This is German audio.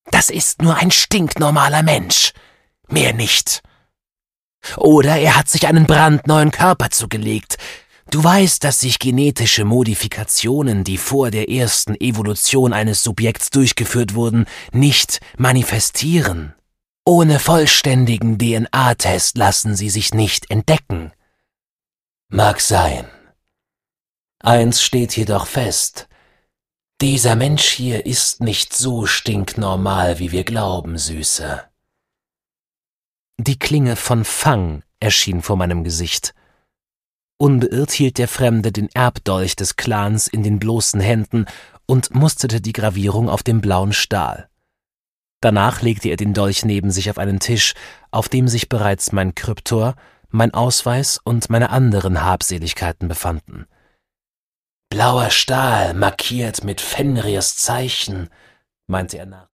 Das ist nur ein stinknormaler Mensch. Mehr nicht. Oder er hat sich einen brandneuen Körper zugelegt. Du weißt, dass sich genetische Modifikationen, die vor der ersten Evolution eines Subjekts durchgeführt wurden, nicht manifestieren. Ohne vollständigen DNA-Test lassen sie sich nicht entdecken. Mag sein. Eins steht jedoch fest. Dieser Mensch hier ist nicht so stinknormal, wie wir glauben, Süße. Die Klinge von Fang erschien vor meinem Gesicht. Unbeirrt hielt der Fremde den Erbdolch des Clans in den bloßen Händen und musterte die Gravierung auf dem blauen Stahl. Danach legte er den Dolch neben sich auf einen Tisch, auf dem sich bereits mein Kryptor, mein Ausweis und meine anderen Habseligkeiten befanden. »Blauer Stahl, markiert mit Fenrirs Zeichen«, meinte er nach.